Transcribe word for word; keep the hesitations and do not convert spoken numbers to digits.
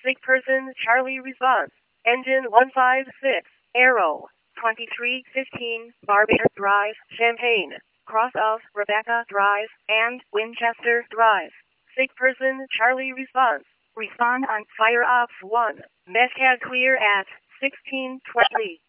Sick person Charlie response. Engine one five six. Arrow. twenty-three fifteen. Barbados Drive, Champaign. Cross of Rebecca Drive and Winchester Drive. Sick person Charlie response. Respond on fire ops one. Mescad clear at sixteen twenty.